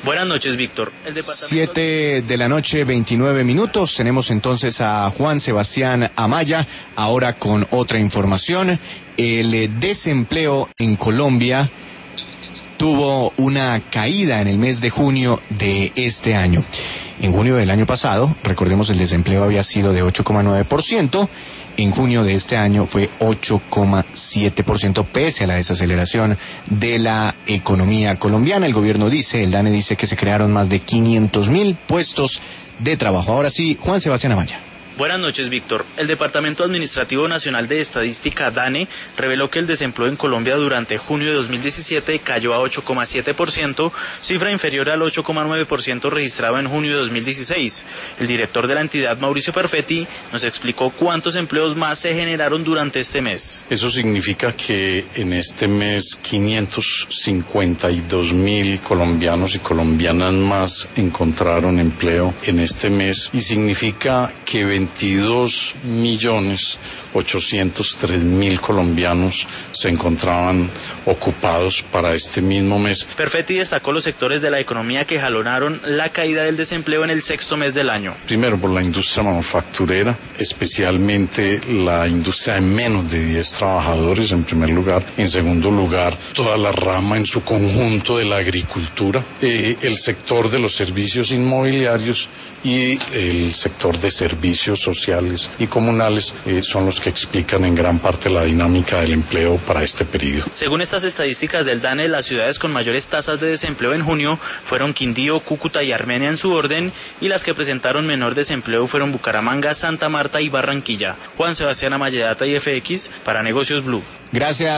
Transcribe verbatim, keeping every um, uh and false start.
Buenas noches, Víctor. El departamento... Siete de la noche, veintinueve minutos. Tenemos entonces a Juan Sebastián Amaya, ahora con otra información. El desempleo en Colombia tuvo una caída en el mes de junio de este año. En junio del año pasado, recordemos, el desempleo había sido de ocho coma nueve por ciento. En junio de este año fue ocho coma siete por ciento, pese a la desaceleración de la economía colombiana. El gobierno dice, el DANE dice que se crearon más de quinientos mil puestos de trabajo. Ahora sí, Juan Sebastián Amaya. Buenas noches, Víctor. El Departamento Administrativo Nacional de Estadística, DANE, reveló que el desempleo en Colombia durante junio de dos mil diecisiete cayó a ocho coma siete por ciento, cifra inferior al ocho coma nueve por ciento registrado en junio de dos mil dieciséis. El director de la entidad, Mauricio Perfetti, nos explicó cuántos empleos más se generaron durante este mes. Eso significa que en este mes quinientos cincuenta y dos mil colombianos y colombianas más encontraron empleo en este mes, y significa que veintidós millones ochocientos tres mil colombianos se encontraban ocupados para este mismo mes. Perfetti destacó los sectores de la economía que jalonaron la caída del desempleo en el sexto mes del año. Primero, por la industria manufacturera, especialmente la industria de menos de diez trabajadores, en primer lugar. En segundo lugar, toda la rama en su conjunto de la agricultura, eh, el sector de los servicios inmobiliarios y el sector de servicios sociales y comunales eh, son los que explican en gran parte la dinámica del empleo para este periodo. Según estas estadísticas del DANE, las ciudades con mayores tasas de desempleo en junio fueron Quindío, Cúcuta y Armenia en su orden, y las que presentaron menor desempleo fueron Bucaramanga, Santa Marta y Barranquilla. Juan Sebastián Amaya, Data y F X, para Negocios Blue. Gracias.